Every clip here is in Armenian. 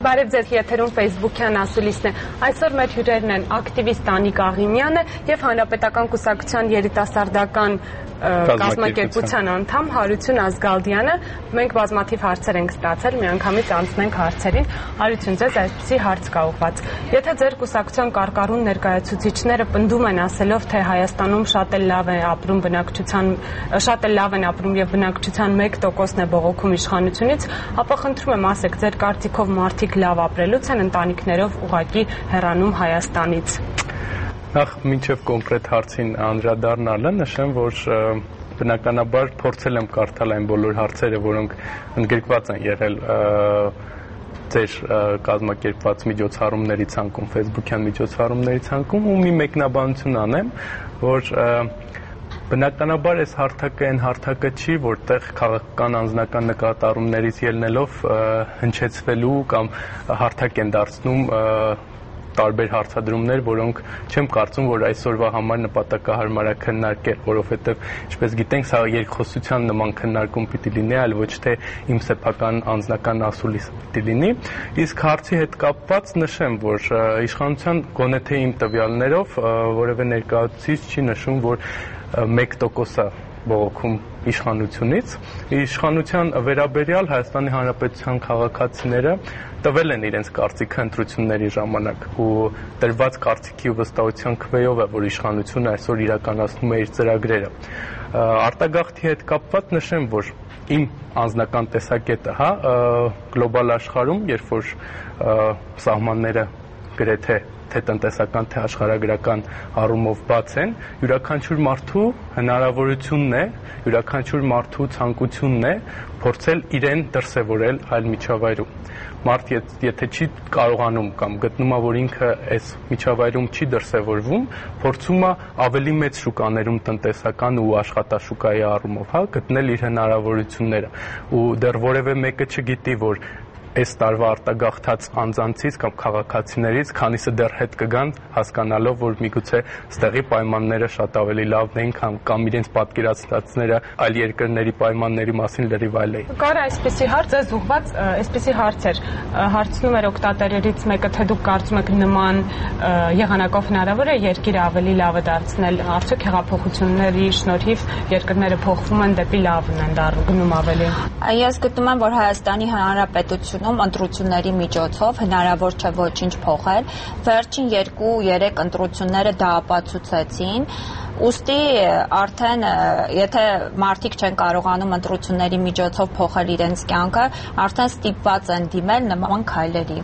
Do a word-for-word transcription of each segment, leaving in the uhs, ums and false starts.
Բարև ձեզ, եթերում Facebook-յան ասուլիսն է։ Այսօր մեր հյուրերն են ակտիվիստ Անիկ Աղինյանը եւ Հանրապետական կուսակցության երիտասարդական կազմակերպության անդամ Հարություն Ազգալդյանը։ Մենք բազմաթիվ հարցեր ենք ստացել, միանգամից անցնենք հարցերին։ Հարություն, ձեզ այսպիսի հարց կա ուղղված։ Եթե ձեր կուսակցության կարկառուն ներկայացուցիչները պնդում են ասելով, թե Հայաստանում շատ էլ լավ է ապրում բնակչության, շատ էլ լավ են ապրում եւ բնակչության մեկ տոկոսն է բողոքում իշխանությունից, ապա խնդրում եմ ասեք, ձեր կարծիքով մարդիկ լավ ապրելուց են ընտանիքներով ուղղակի հեռանում Հայաստանից։ Նախ մինչև կոնկրետ հարցին անդրադառնալը նշեմ, որ բնականաբար փորձել եմ կարդալ այն բոլոր հարցերը, որոնք ընդգրկված են եղել ձեր կազմակերպված միջոցառումների ցանկում, Facebook-յան միջոցառումների ցանկում, ու մի մեկնաբանություն անեմ, որ բնականաբար այս հարթակը այն հարթակը չի, որտեղ քաղաքական անձնական նկատառումներից ելնելով հնչեցվելու կամ հարթակ են դարձնում տարբեր հարցադրումներ, որոնք չեմ կարծում, որ այսօրվա համար նպատակահարմար է քննարկել, որովհետև, ինչպես գիտենք, սա երկխոսության նման քննարկում պիտի լինի, այլ ոչ թե իմ սեփական անձնական ասուլիսը պիտի լինի։ Իսկ հարցի հետ կապված նշեմ, որ իշխանության գոնե թե իմ տվյալներով որևէ ներկայացուցիչ չի նշում, որ մեկ տոկոսը բողոքում իշխանությունից։ Իշխանության վերաբերյալ Հայաստանի Հանրապետության քաղաքացիները տվել են իրենց կարծիքը ընտրությունների ժամանակ ու տրված կարծիքի ու վստահության քվեով է, որ իշխանությունը այսօր իրականացնում է իր ծրագրերը։ Արտագաղթի հետ կապված նշեմ, որ իմ անձնական տեսակետը, հա, գլոբալ աշխարհում, երբ որ սահմանները գրեթե թե տնտեսական, թե աշխարհագրական առումով բաց են, յուրաքանչյուր մարդու հնարավորությունն է, յուրաքանչյուր մարդու ցանկությունն է փորձել իրեն դրսևորել այլ միջավայրում։ Մարդ եթե չի կարողանում կամ գտնում է, որ ինքը այս միջավայրում չի դրսևորվում, փորձում է ավելի մեծ շուկաներում տնտեսական ու աշխատաշուկայի առումով, հա, գտնել իր հնարավորությունները։ Ու դեռ որևէ մեկը չգիտի, որ այս տարվա արտագաղթած անձանցից կամ քաղաքացիներից քանիսը դեռ հետ կգան, հասկանալով, որ միգուցե ստեղի պայմանները շատ ավելի լավն են, կամ, կամ իրենց պատկերացածները այլ երկրների պայմանների մասին լրիվ այլ էին։ Կար այսպիսի հարց, ձեզ ուղղված այսպիսի հարց էր, հարցնում էր օգտատերերից մեկը, թե դուք կարծում եք նման եղանակով հնարավոր է երկիրը ավելի լավը դարձնել, արդյոք հեղափոխությունների շնորհիվ երկրները փոխվում են դեպի լավն են գնում ավելի։ Ես գտնում եմ, որ Հայաստանի Հանրապետությունում ընտրությունների միջոցով հնարավոր չէ ոչինչ փոխել։ Վերջին երկու-երեք ընտրությունները դա ապացուցեցին։ Ուստի արդեն եթե մարդիկ չեն կարողանում ընտրությունների միջոցով փոխել իրենց կյանքը, արդեն ստիպված են դիմել նման քայլերի։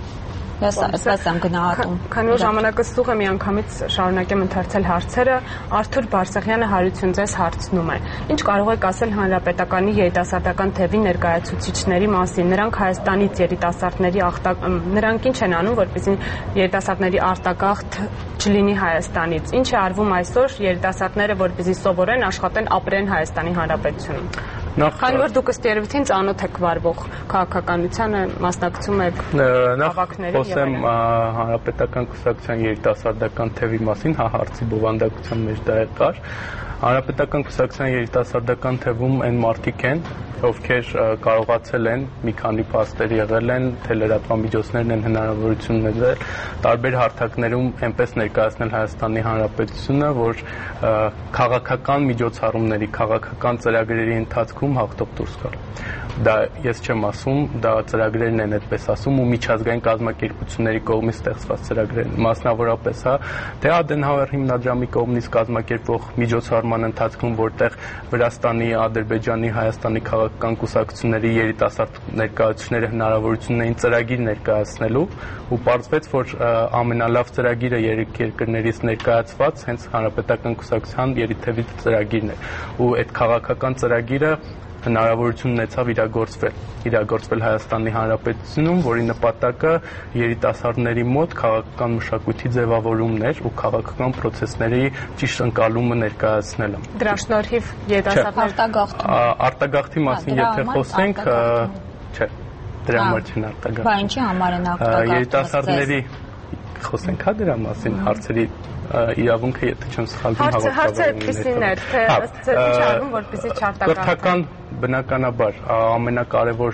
Ես այսպես եմ գնահատում։ Քանի որ ժամանակը սուղ է, միանգամից շարունակեմ ընթերցել հարցերը։ Արթուր Բարսեղյանը Հարություն ձեզ հարցնում է. Ինչ կարող եք ասել Հանրապետականի երիտասարդական թևի ներկայացուցիչների մասին։ Նրանք Հայաստանից երիտասարդների նրանք ինչ են անում, որպեսզի երիտասարդների արտագաղթ չլինի Հայաստանից։ Ինչ է արվում այսօր երիտասարդները, որպեսզի սովորեն, աշխատեն, ապրեն Հայաստանի Հանրապետությունում։ Քանի որ դուք ըստ երևույթին ծանոթ եք վարվող քաղաքականությանը, մասնակցում եք հավաքների։ Խոսեմ Հանրապետական կուսակցության երիտասարդական թևի մասին, հա, հարցի բովանդակության մեջ դա է կար։ Հանրապետական կուսակցության երիտասարդական թվում այն մարդիկ են, ովքեր կարողացել են մի քանի փաստեր եղել են, թե լրատվամիջոցներն են հնարավորություն ունեցել տարբեր հարթակներում այնպես ներկայացնել Հայաստանի Հանրապետությունը, որ քաղաքական միջոցառումների, քաղաքական ծրագրերի ընթացքում հաղթող դուրս գալ։ Դա ես չեմ ասում, դա ծրագրերն են այդպես ասում ու միջազգային կազմակերպությունների կողմից ստեղծված ծրագրերն, մասնավորապես, հա, թե Ադենհաուեր հիմնադրամի կողմից կազմակերպվող միջոցառման ընթացքում, որտեղ Վրաստանի, Ադրբեջանի, Հայաստանի քաղաքական կուսակցությունների երիտասարդ ներկայացուցիչները հնարավորություն ունեին ծրագիր ներկայացնելու ու պարզվեց, որ ամենալավ ծրագիրը երեք երկրներից ներկայացված հենց Հանրապետական կուսակցության երիթևի ծրագիրն է ու այդ քաղաքական ծրագիրը հնարավորություն ունեցավ իրագործվել, իրագործվել Հայաստանի Հանրապետությունում, որի նպատակը երիտասարդների մոտ քաղաքական մշակույթի ձևավորումն էր ու քաղաքական process-ների ճիշտ ընկալումը ներկայացնելը։ Դրա շնորհիվ երիտասարդների արտագաղթի մասին եթե խոսենք, չէ, դրա համար չեն արտագաղթ։ Բա ինչի համար են արտագաղթ։ Երիտասարդների խոսենք հա դրա մասին, հարցերի իրավունքը, եթե չեմ սխալվում, Հարցը այդպիսին էր, թե ըստ ինչ արվում, որպեսզի չարտագաղթեն։ Կրթական բնականաբար ամենակարևոր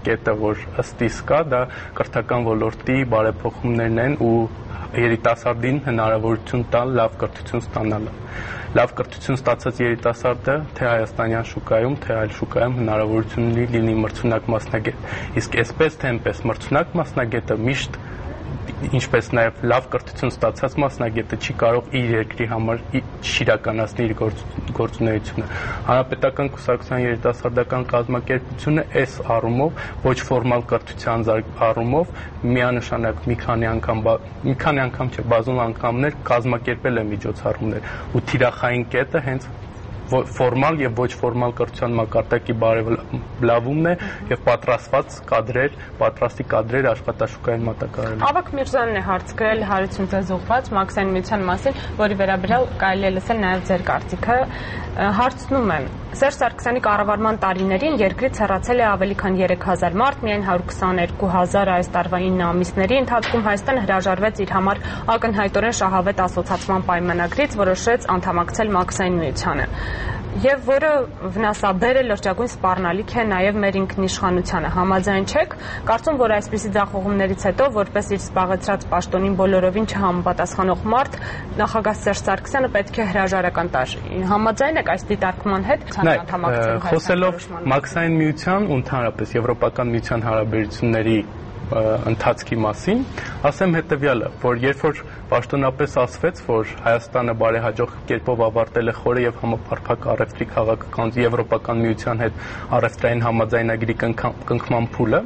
կետը, որ ըստ իս կա, դա կրթական ոլորտի բարեփոխումներն են ու երիտասարդին հնարավորություն տալ լավ կրթություն ստանալը։ Լավ կրթություն ստացած երիտասարդը թե հայաստանյան շուկայում, թե այլ շուկայում հնարավորություն ունի լինի մրցունակ մասնագետ։ Իսկ այսպես թե այնպես մրցունակ մասնագետը միշտ ինչպես նաև լավ կրթություն ստացած մասնագետը չի կարող իր երկրի համար չիրականացնել իր գործունեությունը։ Հանրապետական կուսակցության երիտասարդական կազմակերպությունը այս առումով ոչ ֆորմալ կրթության առումով միանշանակ մի քանի անգամ մի քանի անգամ չէ, բազում անգամներ կազմակերպել է միջոցառումներ ու թիրախային կետը հենց ֆորմալ եւ ոչ ֆորմալ կրթության մակարդակի բարելավումն է եւ պատրաստված կադրեր, պատրաստի կադրեր աշխատաշուկային մատակարարել։ Ավագ Միրզյանն է հարց գրել Հարություն ձեզ ուղղված Մաքսային միության մասին, որի վերաբերյալ կարելի է լսել նաեւ ձեր կարծիքը։ Հարցնում եմ. Սերժ Սարգսյանի կառավարման տարիներին երկրից հեռացել է ավելի քան երեք հազար մարդ, միայն հարյուր քսաներկու հազար այս տարվա ինը ամիսների ընթացքում Հայաստանը հրաժարվեց իր համար ակնհայտորեն շահավետ ասոցացման պայմանագրից, որոշեց անդամակցել Մաքսային միությանը, եւ որը վնասաբեր է լրջագույն սպառնալիք է նաեւ մեր ինքնիշխանությանը։ Համաձայն չեք, կարծում որ այսպիսի ձախողումներից հետո որպես իր զբաղեցրած պաշտոնին բոլորովին չհամապատասխանող մարդ նախագահ Սերժ Սարգսյանը պետք է հրաժարական տար։ Համաձայն եք այս դիտարկման հետ անդամակցել խոսելով Մաքսային միության ու ընդհանրապես Եվրոպական միության հարաբերությունների ընթացքի մասին, ասեմ հետևյալը, որ երբ որ պաշտոնապես ասվեց, որ Հայաստանը բարեհաջող կերպով ավարտել է խորը եւ համապարփակ առևտրի քաղաքականության Եվրոպական միության հետ առևտրային համաձայնագրի կնքման փուլը,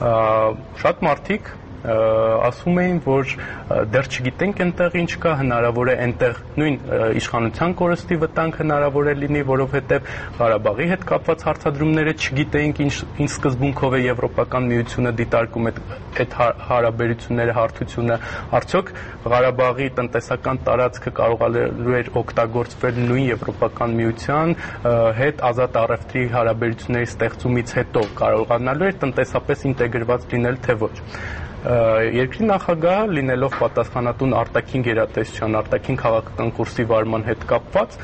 շատ մարդիկ ասում էին, որ դեռ չգիտենք այնտեղ ինչ կա, հնարավոր է այնտեղ նույն իշխանության կորստի վտանգ հնարավոր է լինի, որովհետև Ղարաբաղի հետ կապված հարցադրումները չգիտեինք ինչ ինչ սկզբունքով է Եվրոպական միությունը դիտարկում այդ հարաբերությունները, հարթությունը, արդյոք Ղարաբաղի տնտեսական տարածքը կարողանալու էր օգտագործվել նույն Եվրոպական միության հետ ազատ առևտրի հարաբերությունների ստեղծումից հետո կարողանալու էր տնտեսապես ինտեգրված լինել, թե ոչ։ Երկրի նախագահը լինելով պատասխանատուն արտաքին գերատեսչության, արտաքին քաղաքական կուրսի վարման հետ կապված,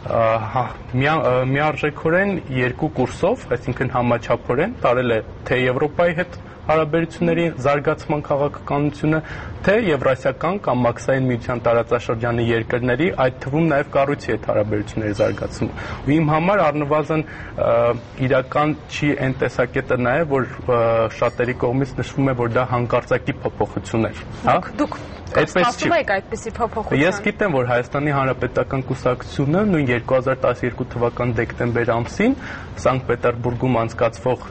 միարժեքորեն երկու կուրսով, այսինքն համաչափորեն տարել է թե Եվրոպայի հետ հարաբերությունների զարգացման քաղաքականությունը, թե Եվրասիական կամ Մաքսային միության տարածաշրջանի երկրների, այդ թվում նաև կառույցի հետ հարաբերությունների զարգացումը։ Ու իմ համար առնվազն իրական չի այն տեսակետը նաև, որ շատերի կողմից նշվում է, որ դա հանկարծակի փոփոխություն էր, հա։ Դուք սպասում եք այդպիսի փոփոխության։ Ես գիտեմ, որ Հայաստանի Հանրապետական կուսակցությունը նույն երկու հազար տասներկու թվականի դեկտեմբեր ամսին Սանկտ Պետերբուրգում անցկացվող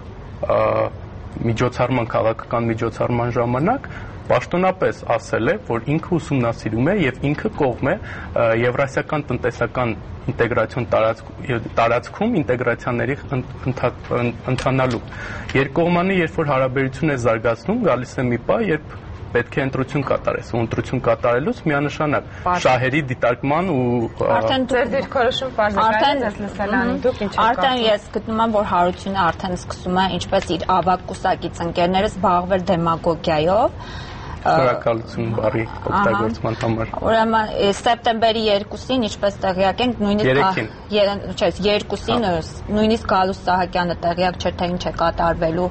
միջոցառման քաղաքական միջոցառման ժամանակ պաշտոնապես ասել է, որ ինքը ուսումնասիրում է եւ ինքը կողմ է Եվրասիական տնտեսական ինտեգրացիոն տարածքում ինտեգրացիաների ընթանալու։ Երկկողմանի երբ որ հարաբերություն է զարգացնում, գալիս է մի պահ, երբ պետք է ընտրություն կատարես, ու ընտրություն կատարելուց միանշանակ շահերի դիտարկման ու արդեն ձեր դիրքորոշում բարձրացել ես լսել անի դուք ինչ եք արդեն ես գտնում եմ, որ Հարությունը արդեն սկսում է ինչպես իր ավագ կուսակից ընկերները զբաղվել դեմագոգիայով Շնորհակալություն բարի օգտագործման համար։ Ուրեմն սեպտեմբերի երկուսին, ինչպես տեղյակ ենք, նույնիսկ չէ, երկուսին նույնիսկ Գալուստ Սահակյանը տեղյակ չէր, թե ինչ է կատարվելու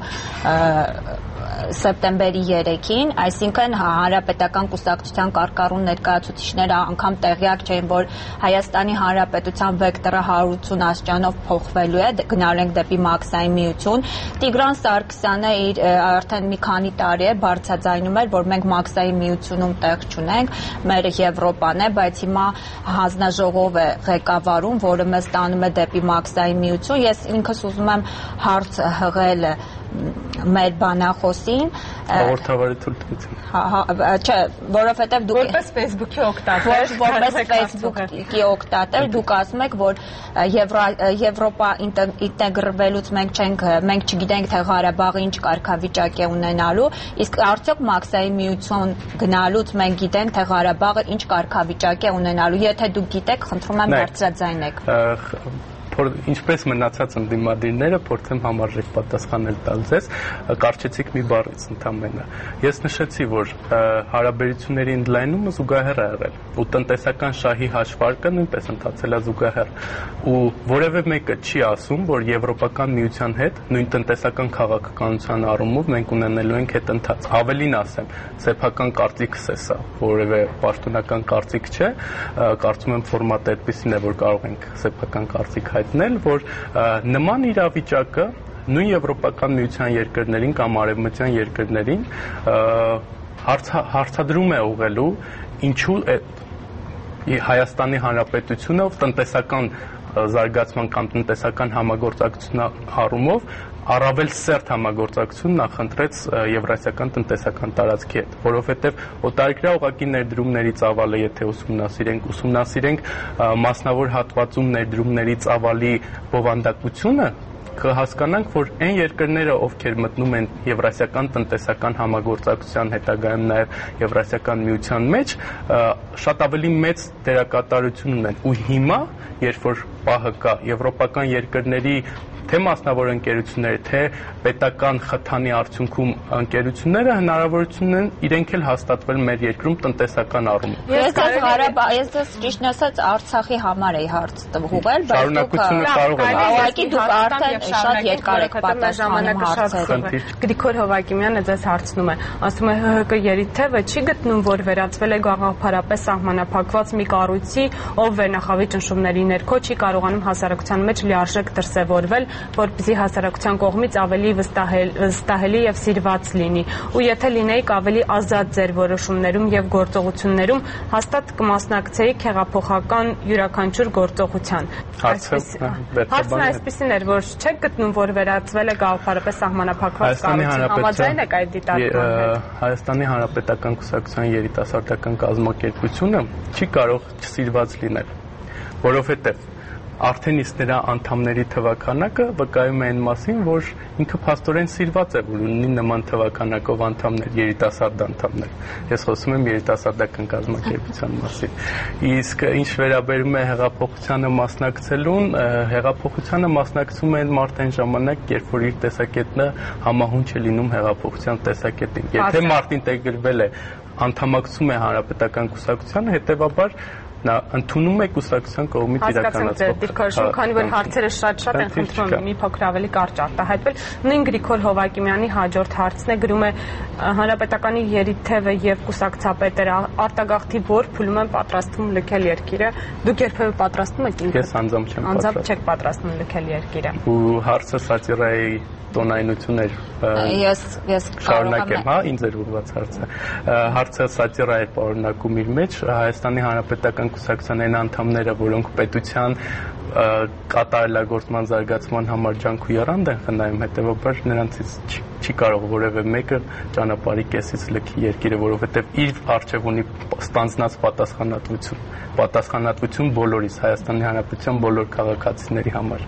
սեպտեմբերի երեքին, այսինքն Հանրապետական կուսակցության կարկառուն ներկայացուցիչները անգամ տեղյակ չէին, որ Հայաստանի Հանրապետության վեկտորը հարյուն աստիճանով փոխվելու է, գնալու ենք դեպի Մաքսային միություն։ Տիգրան Սարգսյանը իր արդեն մի քանի տարի է բարձրաձայնում էր, որ մենք Մաքսային միությունում տեղ չունենք, մեր Եվրոպան է, բայց հիմա հանձնաժողով է ղեկավարում, որը մեզ տանում է դեպի Մաքսային միություն։ Ես ինքս ուզում եմ հարց հղել մեր բանախոսին հաղորդավարի թույլտվություն։ Չէ, որովհետև դուք որպես Facebook-ի օգտատեր, որպես Facebook-ի օգտատեր դուք ասում եք, որ Եվրոպա ինտեգրվելուց մենք չենք, մենք չգիտենք, թե Ղարաբաղը ինչ կարգավիճակ է ունենալու, իսկ արդյոք Մաքսային միություն գնալուց մենք գիտենք, թե Ղարաբաղը ինչ կարգավիճակ է ունենալու։ Եթե դուք գիտեք, խնդրում եմ բարձրաձայնեք։ ինչպես մնացած ընդդիմադիրները փորձեմ համարժեք պատասխանել տալ ձեզ, կարճեցիք մի բառից ընդամենը։ Ես նշեցի, որ հարաբերությունների ընդլայնումը զուգահեռ է եղել, ու տնտեսական շահի հաշվարկը նույնպես ընթացել է զուգահեռ, ու որևէ մեկը չի ասում, որ Եվրոպական միության հետ նույն տնտեսական քաղաքականության առումով մենք ունենալու ենք հետընթաց։ Ավելին ասեմ, սեփական կարծիքս է սա, որևէ պաշտոնական կարծիք չէ, կարծում եմ ֆորմատը այդպեսին է, որ կարող ենք սեփական կարծիք հայտնել, որ նման իրավիճակը նույն Եվրոպական միության երկրներին կամ արևմտյան երկրներին հարցադրում է ուղղելու, ինչու Հայաստանի Հանրապետությունը տնտեսական զարգացման կամ տնտեսական համագործակցության առումով առավել սերտ համագործակցություն նախընտրեց Եվրասիական տնտեսական տարածքի հետ, որովհետև օտարերկրյա ուղղակի ներդրումների ծավալը, եթե ուսումնասիրենք, ուսումնասիրենք մասնավոր հատվածում ներդրումների ծավալի բովանդակությունը, կհասկանանք, որ այն երկրները, ովքեր մտնում են Եվրասիական տնտեսական համագործակցության, հետագայում նաև Եվրասիական միության մեջ, շատ ավելի մեծ դերակատարություն ունեն, ու հիմա, երբ որ պահը կա, եվրոպական երկրների թե մասնավոր ընկերությունները, թե պետական խթանի արդյունքում ընկերությունները հնարավորություն ունեն իրենք էլ հաստատվել մեր երկրում տնտեսական առումով։ Ես Ղարաբաղ, ես դες ճիշտ ասած Արցախի համար էի հարց տվուղել, բայց դուք կարող եք ուղղակի դուք արդեն շատ երկար եք պատասխանում հարցերին։ Գրիգոր Հովակիմյանը ձեզ հարցնում է, ասում է ՀՀԿ երիթևը չի գտնում, որ վերածվել է գաղափարապես սահմանափակված մի կառույցի, ով վերնախավի ճնշումների ներքո չի կարողանում հասարակության մեջ լիարժեք դրսևորվել, որպեսզի հասարակության կողմից ավելի վստահելի եւ սիրված լինի, ու եթե լինեիք ավելի ազատ ձեր որոշումներում եւ գործողություններում, հաստատ կմասնակցեիք հեղափոխական յուրաքանչյուր գործողության։ Հարցն այսպեսին էր, որ չեք գտնում, որ վերածվել է գաղափարապես սահմանափակված կառույցի, համաձայն եք այդ դիտարկման։ Հայաստանի Հանրապետական Կուսակցության երիտասարդական կազմակերպությունը չի կարող չսիրված լինել, որովհետեւ արդեն իսկ նրա անդամների թվականակը վկայում է այն մասին, որ ինքը փաստորեն սիրված է, որ ունի նման թվականակով անդամներ, երիտասարդ անդամներ։ Ես խոսում եմ երիտասարդական կազմակերպության մասին։ Իսկ ինչ վերաբերում է հեղափոխությանը մասնակցելուն, հեղափոխությանը մասնակցում են մարդ այն ժամանակ, երբ որ իր տեսակետը համահունչ է լինում հեղափոխության տեսակետին։ Եթե մարդ ինտեգրվել է, անդամակցում է Հանրապետական կուսակցությանը, հետեւաբար նա ընդունում է կուսակցության կողմից իրականացվող։ Դիրքորոշում, քանի որ հարցերը շատ-շատ են, խնդրում եմ մի փոքր ավելի կարճ արտահայտվել։ Նույն Գրիգոր Հովակիմյանի հաջորդ հարցն է, գրում է Հանրապետականի երիթևը եւ կուսակցապետերը արտագաղթի որ փուլում են պատրաստվում լքել երկիրը։ Դուք երբևէ պատրաստվում եք ինքս։ Ես անձամբ չեմ պատրաստվում։ Անձամբ չեք պատրաստվում լքել երկիրը։ Ու հարցը սատիրայի տոնայնություն էր։ Ես ես շարունակեմ, հա, ինձ էր ուղղված հարցը։ Հարցը սատիրա է պարունակում իր մեջ Հայաստանի Հանրապետական Կուսակցության այն անդամները, որոնք պետության կատարելագործման զարգացման համար ջանք ու եռանդ են խնայում, հետեւաբար նրանցից չի կարող որևէ մեկը ճանապարհի կեսից լքի երկիրը, որովհետև իր արժև ունի ստանձնած պատասխանատվություն, պատասխանատվություն բոլորիս, Հայաստանի Հանրապետության բոլոր քաղաքացիների համար։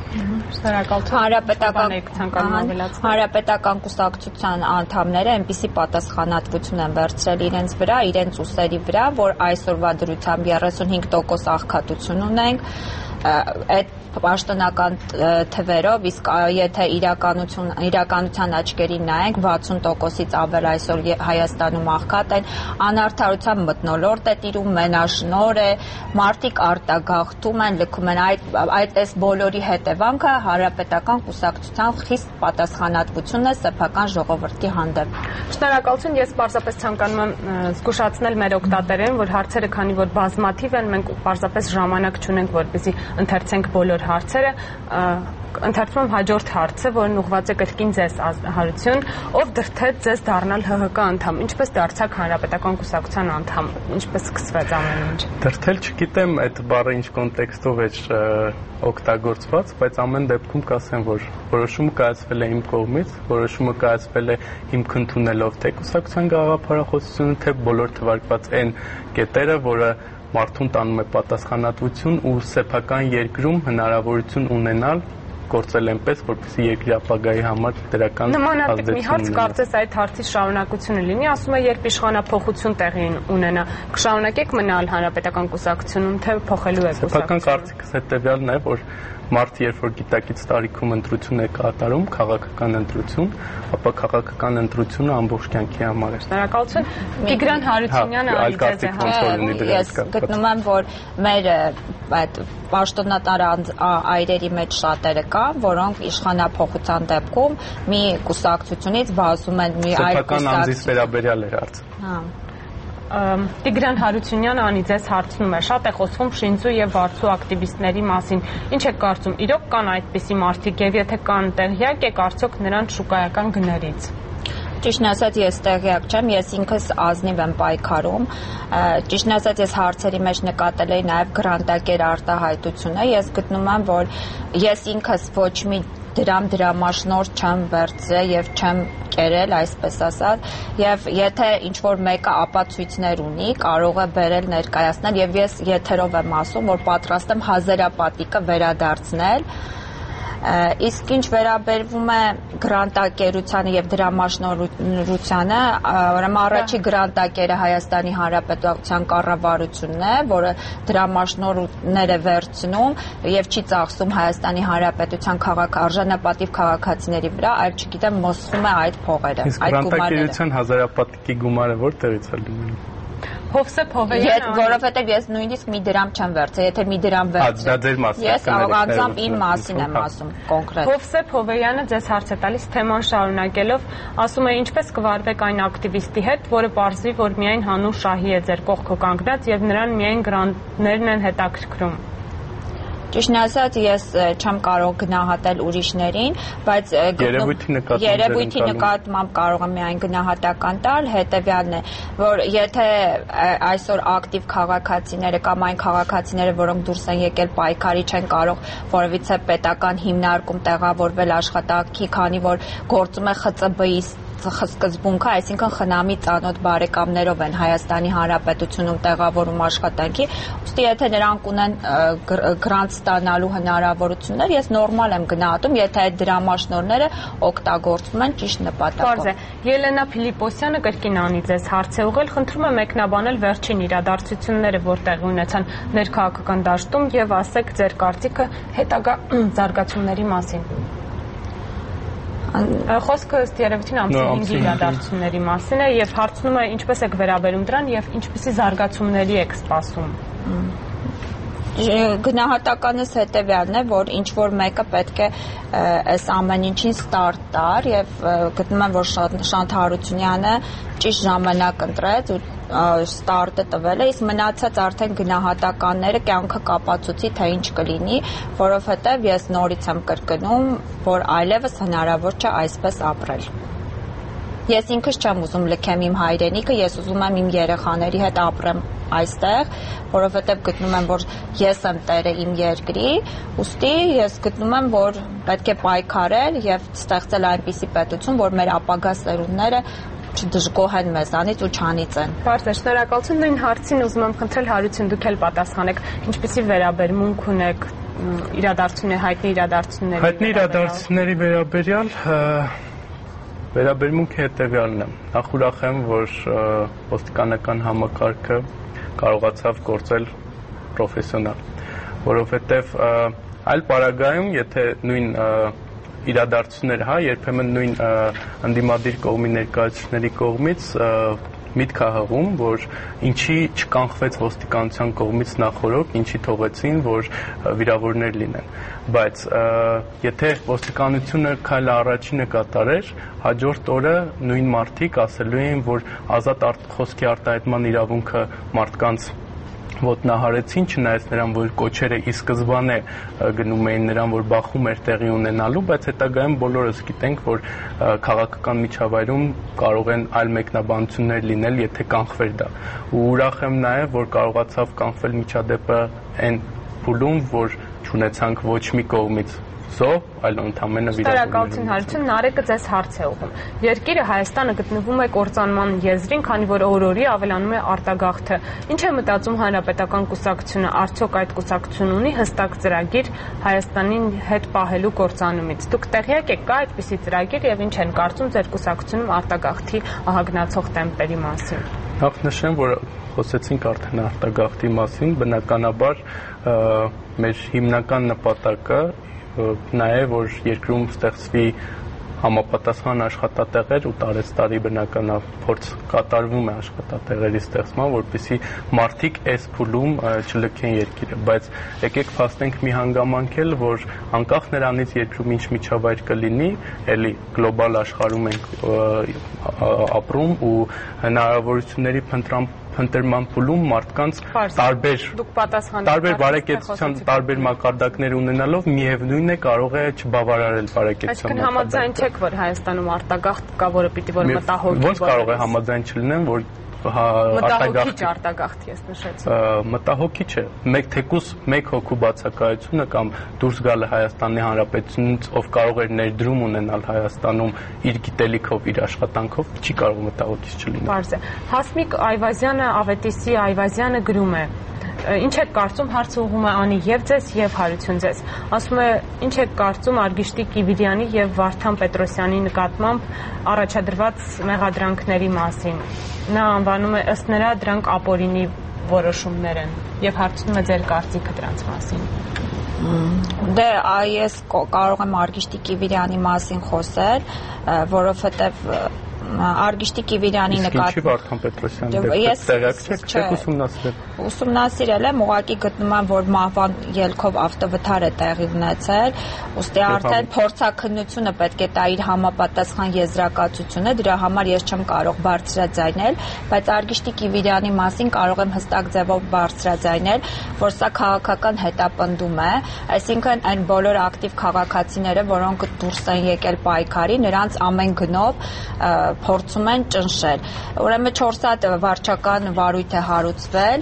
Հանրապետական կուսակցության անդամները այնպիսի պատասխանատվություն են վերցրել իրենց վրա, իրենց ուսերի վրա, որ այսօրվա դրությամբ երեսունհինգ տոկոս աղքատություն ունենք, այդ պաշտոնական թվերով, իսկ եթե իրականություն իրականության աչքերին նայենք, վաթսուն տոկոսից ավել այսօր Հայաստանում աղքատ են, անարդարության մթնոլորտ է տիրում, մենաշնոր է, մարդիկ արտագաղթում են, լքում են, այդ այդպես բոլորի հետևանքը Հանրապետական կուսակցության խիստ պատասխանատվությունն է սեփական ժողովրդի հանդեպ։ Շնորհակալություն, ես պարզապես ցանկանում եմ զգուշացնել մեր օգտատերերին, որ հարցերը, քանի որ բազմաթիվ են, մենք պարզապես ժամանակ չունենք, որպեսզի ընթերցենք բոլոր հարցերը, ընթերցում եմ հաջորդ հարցը, որն ուղղված է կրկին ձեզ Հարություն, ով դրդեց ձեզ դառնալ ՀՀԿ անդամ, ինչպես դարձաք Հանրապետական կուսակցության անդամ, ինչպես սկսվեց ամեն ինչ։ Դրդել չգիտեմ այդ բառը ինչ կոնտեքստով է օգտագործված, բայց ամեն դեպքում կասեմ, որ որոշումը կայացվել է իմ կողմից, որոշումը կայացվել է հիմք ընդունելով թե կուսակցության գաղափարախոսությունը, թե բոլոր թվարկված այն կետերը, որը մարդուն տանում է պատասխանատվություն ու սեփական երկրում հնարավորություն ունենալ գործել այնպես, որպեսզի երկրի ապագայի համար դրական նմանատիպ մի հարց կարծես այդ հարցի շարունակությունը լինի, ասում է, երբ իշխանափոխություն տեղի ունենա, կշարունակեք մնալ Հանրապետական կուսակցությունում, թե փոխելու եք կուսակցությունը։ Սեփական կարծիքս հետևյալն է, որ մարդ երբ որ գիտակից տարիքում ընտրություն է կատարում, քաղաքական ընտրություն, ապա քաղաքական ընտրությունը ամբողջ կյանքի համար է։ Շնորհակալություն։ Տիգրան Հարությունյանը այլ Ես գտնում եմ, որ մեր այդ պաշտոնատար այրերի մեջ շատերը կան, որոնք իշխանափոխության դեպքում մի կուսակցությունից բազում են մի այլ կուսակցություն։ Սեփական անձից վերաբերյալ էր հարցը։ Հա։ Տիգրան Հարությունյանը անի ձեզ հարցնում է. շատ է խոսվում Շինձու եւ Վարդու ակտիվիստների մասին։ Ինչ եք կարծում, իրոք կան այդպիսի մարդիկ եւ եթե կան, տեղյակ եք արդյոք նրանց շուկայական գներից։ Ճիշտն ասած, ես տեղյակ չեմ, ես ինքս ազնիվ եմ պայքարում։ Ճիշտն ասած, ես հարցերի մեջ նկատել էի նաև գրանտակեր արտահայտությունը։ Ես գտնում եմ, որ ես ինքս ոչ մի դրամ դրամաշնորհ չեմ վերցրել եւ չեմ կերել, այսպես ասած, եւ եթե ինչ որ մեկը ապացույցներ ունի, կարող է բերել ներկայացնել եւ ես եթերով եմ ասում, որ պատրաստ եմ հազարապատիկը վերադարձնել։ Իսկ ինչ վերաբերվում է գրանտակերությանը եւ դրամաշնորհությանը, ուրեմն առաջի գրանտակերը Հայաստանի Հանրապետության կառավարությունն է, որը դրամաշնորհներ է վերցնում եւ չի ծախսում Հայաստանի Հանրապետության քաղաք արժանապատիվ քաղաքացիների վրա, այլ չգիտեմ, մոսխում է այդ փողերը, այդ գումարները։ Իսկ գրանտակերության հազարապատիկի գումարը որտեղից է լինում։ Հովսեփ Հովեյանը, որովհետև ես նույնիսկ մի դրամ չեմ վերցրել, եթե մի դրամ վերցրել, ես անձամբ իմ մասին եմ ասում կոնկրետ։ Հովսեփ Հովեյանը ձեզ հարց է տալիս թեման շարունակելով, ասում է ինչպես կվարվեք այն ակտիվիստի հետ, որը պարզվի, որ միայն հանուն շահի է ձեր կողքը կանգնած եւ նրան միայն գրանտներն են հետաքրքրում։ Ճիշտն ասած, ես չեմ կարող գնահատել ուրիշներին, բայց երևույթի նկատմամբ կարող եմ միայն գնահատական տալ, հետևյալն է, որ եթե այսօր ակտիվ քաղաքացիները կամ այն քաղաքացիները, որոնք դուրս են եկել պայքարի, չեն կարող որևիցե պետական հիմնարկում տեղավորվել աշխատանքի, քանի որ գործում է Խ Ծ B-ի սկզբունքը, այսինքն խնամի ծանոթ բարեկամներով են Հայաստանի Հանրապետությունում տեղավորում աշխատանքի, ուստի եթե նրանք ունեն գրանտ ստանալու հնարավորություններ, ես նորմալ եմ գնահատում, եթե այդ դրամաշնորհները օգտագործվում են ճիշտ նպատակով։ Պարզ է, Ելենա Փիլիպոսյանը կրկին անի ձեզ հարց է ուղղել, խնդրում եմ մեկնաբանել վերջին իրադարձությունները, որ տեղի ունեցան ներքաղաքական դաշտում եւ ասեք ձեր կարծիքը հետագա զարգացումների մասին։ Խոսքը ըստ երևույթին ամսի հինգի իրադարձությունների մասին է եւ հարցնում է ինչպես եք վերաբերում դրան եւ ինչպիսի զարգացումների եք սպասում։ Գնահատականս հետևյալն է, որ ինչ որ մեկը պետք է այս ամեն ինչին ստարտ տար եւ գտնում եմ, որ Շանթ Հարությունյանը ճիշտ ժամանակ ընտրեց ու ստարտը տվել է, իսկ մնացած արդեն գնահատականները կյանքը կապացուցի, թե ինչ կլինի, որովհետեւ ես նորից եմ կրկնում, որ այլևս հնարավոր չէ այսպես ապրել։ Ես ինքս չեմ ուզում լքեմ իմ հայրենիքը, ես ուզում եմ իմ երեխաների հետ ապրեմ այստեղ, որովհետև գտնում եմ, որ ես եմ տերը իմ երկրի, ուստի ես գտնում եմ, որ պետք է պայքարել եւ ստեղծել այնպիսի պետություն, որ մեր ապագա սերունդները չդժգոհեն մեզանից ու չանիծեն։ Պարզ է, շնորհակալություն, նույն հարցին ուզում եմ խնդրել Հարություն, դուք էլ պատասխանեք, ինչպիսի վերաբերմունք ունեք իրադարձությունների, հայտնի իրադարձությունների։ Հայտնի իրադարձությունների վերաբերյալ Վերաբերմունքը հետևյալն է։ Նախ ուրախ եմ, որ ոստիկանական համակարգը կարողացավ գործել պրոֆեսիոնալ, որովհետև այլ պարագայում, եթե նույն իրադարձությունները, հա, երբեմն նույն ընդդիմադիր կողմի ներկայացուցիչների կողմից միտք է հղում, որ ինչի չկանխվեց ոստիկանության կողմից նախօրոք, ինչի թողեցին, որ վիրավորներ լինեն, բայց եթե ոստիկանությունը քայլ առաջինը կատարեր, հաջորդ օրը նույն մարդիկ ասելու էին, որ ազատ խոսքի արտահայտման իրավունքը մարդկանց ոտնահարեցին, չնայած նրան, որ կոչերը ի սկզբանե գնում էին նրան, որ բախում էր տեղի ունենալու, բայց հետագայում բոլորս գիտենք, որ քաղաքական միջավայրում կարող են այլ մեկնաբանություններ լինել, եթե կանխվեր դա։ Ու ուրախ եմ նաև, որ կարողացավ կանխվել միջադեպը այն փուլում, որ չունեցանք ոչ մի կողմից զոհ, այլ ընդամենը վիրավորներ։ Շնորհակալություն Հարություն, Նարեկը ձեզ հարց է ուղղում։ Երկիրը Հայաստանը գտնվում է կործանման եզրին, քանի որ օր-օրի ավելանում է արտագաղթը։ Ինչ է մտածում Հանրապետական կուսակցությունը, արդյոք այդ կուսակցությունը ունի հստակ ծրագիր Հայաստանին հետ պահելու կործանումից։ Դուք տեղյակ եք, կա այդպիսի ծրագիր եւ ինչ են կարծում ձեր կուսակցությունում արտագաղթի ահագնացող տեմպերի մասին։ Նախ նշեմ, որ խոսեցինք արդեն արտագաղթի մասին, բնականաբար մեր հիմնական նպատակը նա է, որ երկրում ստեղծվի համապատասխան աշխատատեղեր ու տարեցտարի բնականաբար փորձ կատարվում է աշխատատեղերի ստեղծման, որպեսզի մարդիկ այս փուլում չլքեն երկիրը, բայց եկեք փաստենք մի հանգամանք էլ, որ անկախ նրանից երկրում ինչ միջավայր կլինի, էլի գլոբալ աշխարհում ենք ապրում ու հնարավորությունների փնտրամ Փնտրման փուլում մարդկանց տարբեր տարբեր բարեկեցության տարբեր մակարդակներ ունենալով միևնույն է կարող է չբավարարել բարեկեցության մակարդակը։ Այսինքն համաձայն չեք, որ Հայաստանում արտագաղթ կա, որը պիտի որ մտահոգի։ Ոնց կարող է համաձայն չլինեմ, որ մտահոգիչ արտագաղթ ես նշեցի։ Մտահոգիչ է։ Մեկ թեկուս մեկ հոգու բացակայությունը կամ դուրս գալը Հայաստանի Հանրապետությունից, ով կարող էր ներդրում ունենալ Հայաստանում իր գիտելիքով, իր աշխատանքով, չի կարող մտահոգիչ չլինել։ Պարզ է։ Հասմիկ Այվազյանը, Ավետիսի Այվազյանը գրում է. Ինչ եք կարծում, հարցը ուղղում է Անի եւ ձեզ եւ Հարություն ձեզ։ Ասում է, ինչ եք կարծում Արգիշտի Կիվիրյանի եւ Վարդան Պետրոսյանի նկատմամբ առաջադրված մեղադրանքների մասին։ Նա անվանում է ըստ նրա դրանք ապօրինի որոշումներ են եւ հարցնում է ձեր կարծիքը դրանց մասին։ Դե այս կարող եմ Արգիշտի Կիվիրյանի մասին խոսել, որովհետեւ Արգիշտի Կիվիրյանի նկատմամբ Ինչի Վարդան Պետրոսյանի դեպքը տեղյակ չեք, չեք ուսումնասիրել։ Ուսումնասիրել եմ, ուղղակի գտնում եմ, որ մահվան ելքով ավտովթար է տեղի ունեցել, ուստի արդեն փորձաքննությունը պետք է տա իր համապատասխան եզրակացությունը, դրա համար ես չեմ կարող բարձրաձայնել, բայց Արգիշտի Կիվիրյանի մասին կարող եմ հստակ ձևով բարձրաձայնել, որ սա քաղաքական հետապնդում է, այսինքն այն բոլոր ակտիվ քաղաքացիները, որոնք դուրս են եկել պայքարի, նրանց ամեն գնով փորձում են ճնշել։ Ուրեմն չորս հատ վարչական վարույթ է հարուցվել,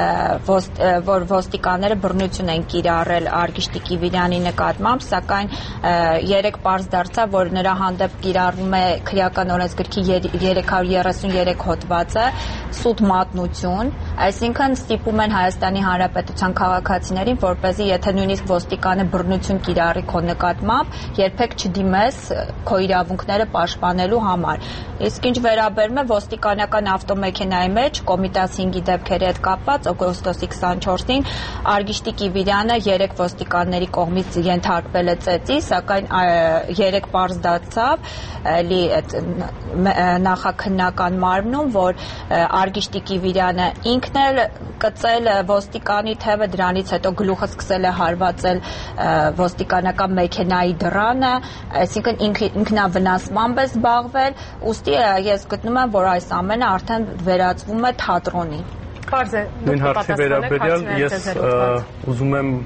որ ոստիկանները բռնություն են կիրառել Արգիշտի Կիվիրյանի նկատմամբ, սակայն երեք պարզ դարձավ, որ նրա հանդեպ կիրառվում է քրեական օրենսգրքի երեք հարյուր երեսունյուրեք հոդվածը սուտ մատնություն, այսինքն ստիպում են Հայաստանի Հանրապետության քաղաքացիներին, որպեսզի եթե նույնիսկ ոստիկանը բռնություն կիրառի քո նկատմամբ, երբեք չդիմես քո իրավունքները պաշտպանելու համար։ Իսկ ինչ վերաբերում է ոստիկանական ավտոմեքենայի մեջ Կոմիտաս հինգի դեպքերի հետ կապված օգոստոսի քսանչորսին Արգիշտի Կիվիրյանը երեք ոստիկանների կողմից ենթարկվել է ծեծի, սակայն երեք պարզ դարձավ էլի նախաքննական մարմնում, որ Արգիշտի Կիվիրյանը ինքն էլ կծել ոստիկանի թևը, դրանից հետո գլուխը սկսել է հարվածել ոստիկանական մեքենայի դռանը, այսինքն ինքնավնասմամբ է զբաղվել, ուստի ես գտնում եմ, որ այս ամենը արդեն վերածվում է թատրոնի։ Պարզ է, նույն հարցի վերաբերյալ ես ուզում եմ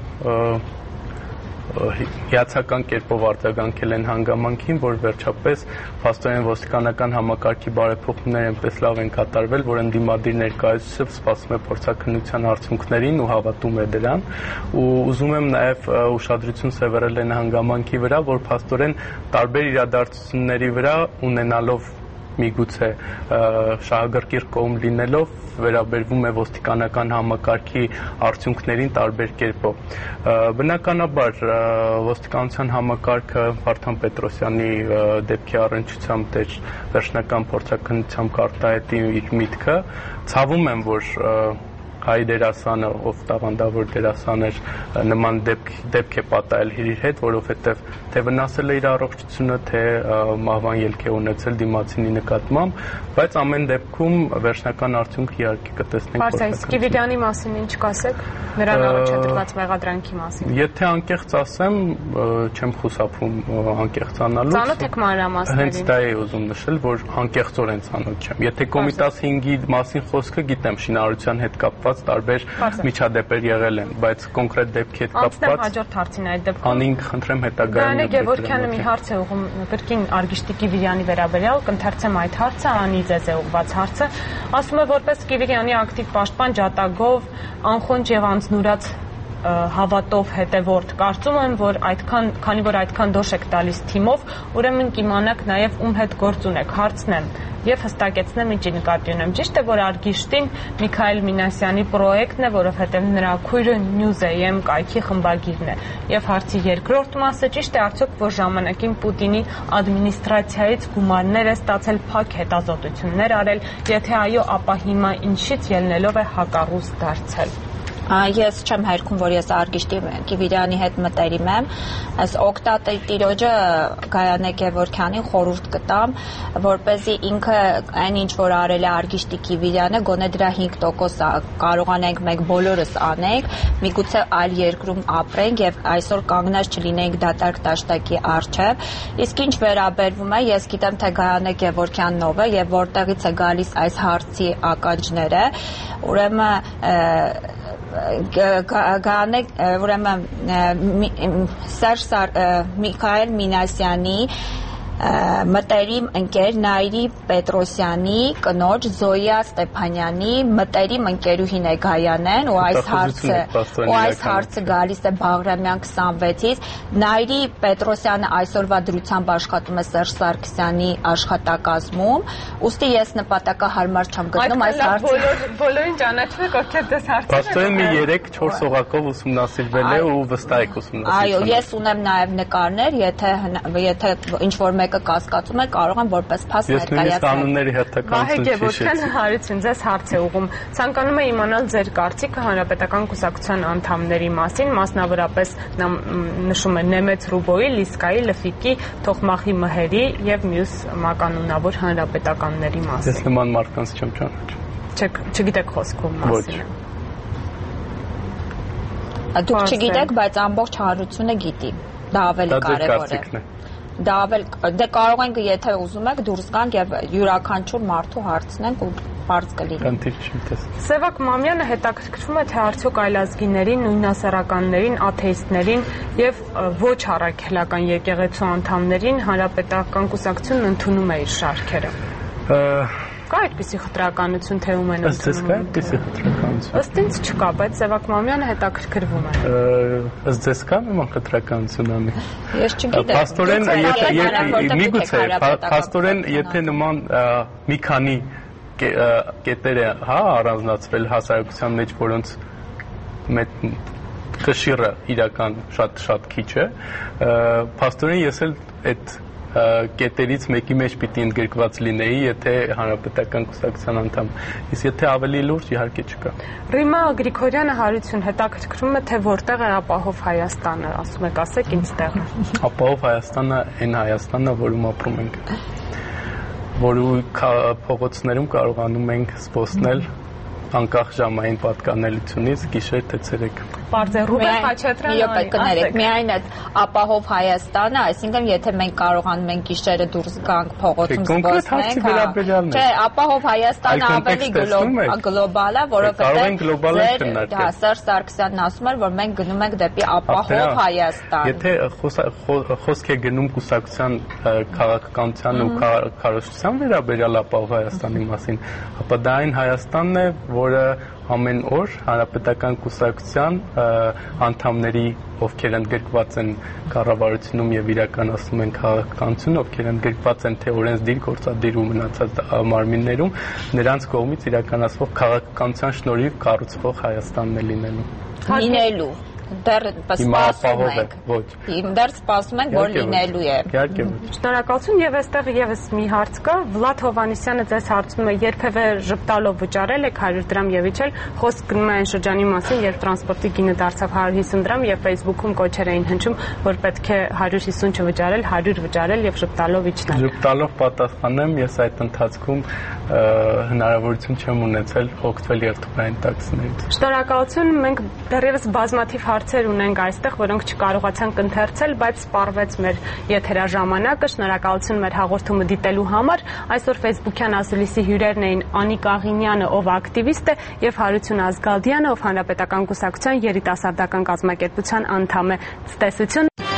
հիացական կերպով արձագանքել են հանգամանքին, որ վերջապես փաստորեն ոստիկանական համակարգի բարեփոխումները այնպես լավ են կատարվել, որ ընդդիմադիր ներկայացուցիչը սպասում է փորձաքննության արդյունքներին ու հավատում է դրան, ու ուզում եմ նաև ուշադրություն սևեռել են հանգամանքի վրա, որ փաստորեն տարբեր իրադարձությունների վրա ունենալով միգուցե շահագրգիռ կողմ լինելով վերաբերվում է ոստիկանական համակարգի արդյունքներին տարբեր կերպով։ Բնականաբար ոստիկանության համակարգը Վարդան Պետրոսյանի դեպքի առնչությամբ դեր վերջնական փորձաքննությամբ կարտահայտի իր միտքը, ցավում եմ, որ հայ դերասանը, ով տաղանդավոր դերասան էր, նման դեպք, դեպք է պատահել իր հետ, որովհետև թե վնասել է իր առողջությունը, թե մահվան ելք է ունեցել դիմացինի նկատմամբ, բայց ամեն դեպքում վերջնական արդյունքը իհարկե կտեսնենք։ Պարզ է, Կիվիրյանի մասին ինչ կասեք, նրան առաջադրված մեղադրանքի մասին։ Եթե անկեղծ ասեմ, չեմ խուսափում անկեղծանալուց։ Ծանոթ եք մանրամասներին։ Հենց դա էի ուզում նշել, որ անկեղծորեն ծանոթ չեմ։ Եթե Կոմիտաս հինգի մասին խոսքը գիտեմ, շինարարության հետ կապված տարբեր միջադեպեր եղել են, բայց կոնկրետ դեպքի հետ կապված անցնեմ հաջորդ հարցին այդ դեպքում։ Անին խնդրեմ հետագայում։ Գայանե Գևորգյանը մի հարց է ուղղում կրկին Արգիշտի Կիվիրյանի վերաբերյալ, կընթերցեմ այդ հարցը, Անի ձեզ է ուղղված հարցը։ Ասում է, որպես Կիվիրյանի ակտիվ պաշտպան ջատագով, անխոնջ եւ անձնուրաց հավատով հետևորդ, կարծում եմ, որ այդքան, քանի որ այդքան դոշ եք տալիս թիմով, ուրեմն կիմանաք նաև ում հետ գործ ունեք։ Հարցն է, եւ հստակեցնեմ ինչի նկատի ունեմ։ Ճիշտ է, որ Արգիշտին Միքայել Մինասյանի պրոյեկտն է, որովհետեւ նրա քույրը News.am կայքի խմբագիրն է։ Եվ հարցի երկրորդ մասը ճիշտ է արդյոք, որ ժամանակին Պուտինի ադմինիստրացիայից գումարներ է ստացել, փակ հետազոտություններ արել, եթե այո, ապա հիմա ինչից ելնելով է հակառուս դարձել։ Ես չեմ հերքում, որ ես Արգիշտի Կիվիրյանի հետ մտերիմ եմ, այս օկտատիրոջը Գայանե Գևորգյանին խորհուրդ կտամ, որպեսզի ինքը այն ինչ որ արել է Արգիշտի Կիվիրյանը, գոնե դրա հինգ տոկոս կարողանենք մենք բոլորս անենք, միգուցե այլ երկրում ապրենք եւ այսօր կանգնած չլինենք դատարկ տաշտակի առջև։ Իսկ ինչ վերաբերվում է, ես գիտեմ թե Գայանե Գևորգյանն ով է եւ որտեղից է գալիս այս հարցի ականջները, ուրեմն Գայանե ուրեմն Սերժ Միքայել Մինասյանի մտերիմ ընկեր Նայիրի Պետրոսյանի կնոջ Զոյա Ստեփանյանի մտերիմ ընկերուհին է Գայանեն ու այս հարցը ու այս հարցը գալիս է Բաղրամյան քսանվեցից Նայիրի Պետրոսյանը այսօրվա դրությամբ աշխատում է Սերժ Սարգսյանի աշխատակազմում ուստի ես նպատակահարմար չեմ գտնում այս հարցը բոլորին ճանաչում եք ովքեր դες հարցը Պաստորեն մի երեք չորս օղակով ուսումնասիրվել է ու վստահ եք ուսումնասիրել Այո ես ունեմ նաև նկարներ եթե եթե ինչ որ կասկածում է կարող են որպես փաս ներկայացնել։ Ես նույնիսկ անունների հերթականություն չհիշեցի։ Վահե Գևորգյան հարություն ձեզ հարց է ուղղում։ Ցանկանում եմ իմանալ ձեր կարծիքը Հանրապետական կուսակցության անդամների մասին, մասնավորապես նա նշում է Նեմեց Ռուբոյի, Լիսկայի, Լֆիկի, Թոխմախի Մհերի եւ մյուս մականունավոր հանրապետականների մասին։ Ես նման մարդկանց չեմ ճանաչում։ Չեք, չգիտեք խոսքում մասին։ Դուք չգիտեք, բայց ամբողջ հանրությունը գիտի։ Դա ավելի կարևոր է։ Դա ավել դե կարող ենք եթե ուզում եք դուրս գանք եւ յուրաքանչյուր մարդու հարցնենք ու բարձ կլինի։ Սևակ Մամյանը հետաքրքրվում է թե արդյոք այլազգիներին, նույնասեռականներին, աթեիստներին եւ ոչ առաքելական եկեղեցու անդամներին հանրապետական կուսակցությունն ընդունում է իր շարքերը։ Կա այդպիսի խտրականություն թե ում են ընդունում։ Ըստ այդպիսի խտրականություն։ Ըստ ինձ չկա, բայց Սևակ Մամյանը հետաքրքրվում է։ Ըստ ձեզ կա նման խտրականություն անի։ Ես չգիտեմ։ Պաստորեն, եթե միգուցե, պաստորեն, եթե նման մի քանի կետեր է, հա, առանձնացվել հասարակության մեջ, որոնց մեծ կշիռը իրական շատ շատ քիչ է, պաստորեն ես էլ այդ կետերից մեկի մեջ պիտի ընդգրկված լինեի, եթե հանրապետական կուսակցության անդամ։ Իսկ եթե ավելի լուրջ իհարկե չկա։ Ռիմա Գրիգորյանը հարություն հետաքրքրում է թե որտեղ է ապահով Հայաստանը, ասում եք, ասեք ինձ տեղը։ Ապահով Հայաստանը այն Հայաստանն է, որում ապրում ենք։ Որու փողոցներում կարողանում ենք զբոսնել անկախ ժամային պատկանելությունից գիշեր թե ցերեկ։ Պարզ է Ռուբեն Խաչատրյանը կներեք, միայն այդ ապահով Հայաստանը, այսինքն եթե մենք կարողանում ենք գիշերը դուրս գանք փողոցում զբոսնենք, չէ, ապահով Հայաստանը ավելի գլոբալ է, որովհետև դա Սերժ Սարգսյանն ասում էր, որ մենք գնում ենք դեպի ապահով Հայաստան։ Եթե խոսք է գնում կուսակցության քաղաքականության ու քարոզչության վերաբերյալ ապահով Հայաստանի մասին, ապա դա այն Հայաստանն է, որը ամեն օր հանրապետական կուսակցության անդամների, ովքեր ընդգրկված են կառավարությունում եւ իրականացնում են քաղաքականություն, ովքեր ընդգրկված են թե օրենսդիր, գործադիր ու մնացած մարմիններում, նրանց կողմից իրականացվող քաղաքականության շնորհիվ կառուցվող Հայաստանն է լինելու։ Լինելու դեռ սպասում ենք։ Ոչ։ Դեռ սպասում ենք, որ լինելու է։ Իհարկե ոչ։ Շնորհակալություն եւ այստեղ եւս մի հարց կա։ Վլադ Հովանեսյանը ձեզ հարցնում է, երբևէ ժպտալով վճարել եք հարյուր դրամ եւ իջել, խոսք գնում է այն շրջանի մասին, երբ տրանսպորտի գինը դարձավ հարյուր հիսուն դրամ եւ Facebook-ում կոչեր էին հնչում, որ պետք է հարյուր հիսուն չվճարել, հարյուր վճարել եւ ժպտալով իջնել։ Ժպտալով պատասխանեմ, ես այդ ընթացքում հնարավորություն չեմ ունեցել օգտվել երթուղային տաքսիներից։ Շնորհակալություն, մենք դեռևս բազմաթիվ հարցեր ունենք այստեղ, որոնք չկարողացանք ընթերցել, բայց սպառվեց մեր եթերաժամանակը։ Շնորհակալություն մեր հաղորդումը դիտելու համար։ Այսօր Facebook-յան ասուլիսի հյուրերն էին Անիկ Աղինյանը, ով ակտիվիստ է, եւ Հարություն Ազգալդյանը, ով հանրապետական կուսակցության երիտասարդական կազմակերպության անդամ է։ Ցտեսություն։